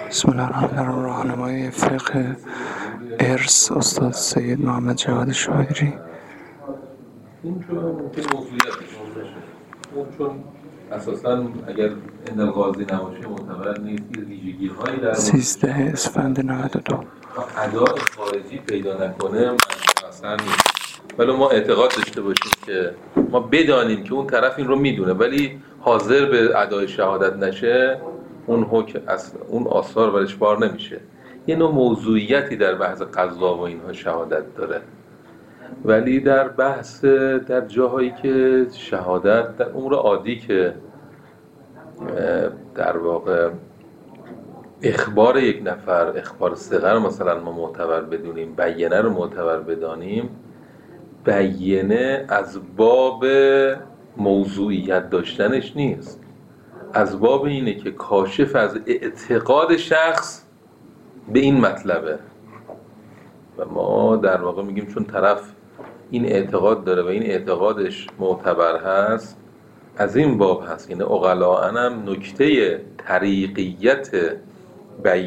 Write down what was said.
بسم الله الرحمن الرحیم. راهنمای فقه ارث استاد سید محمد جواد شاعری. این چون ممکن موضوعیتش اون چون اساساً اگر ان الغازی نباشه معتبر نیست، ویژگی‌هایی در 13 اسفند 92 ادای خارجی پیدا نکنه اصلا نیست. ولی ما اعتقاد داشته باشیم که ما بدانیم که اون طرف این رو میدونه ولی حاضر به ادای شهادت نشه، اون حکم اصلا اون آثار برش بار نمیشه. یه نوع موضوعیتی در بحث قضا و اینها شهادت داره، ولی در بحث در جاهایی که شهادت در امور عادی که در واقع اخبار یک نفر، اخبار صغه رو مثلا ما معتبر بدونیم، بیینه رو معتبر بدانیم، بیینه از باب موضوعیت داشتنش نیست، از باب اینه که کاشف از اعتقاد شخص به این مطلبه و ما در واقع میگیم چون طرف این اعتقاد داره و این اعتقادش معتبر هست، از این باب هست. یعنی عقلاء هم نکته طریقیت بیان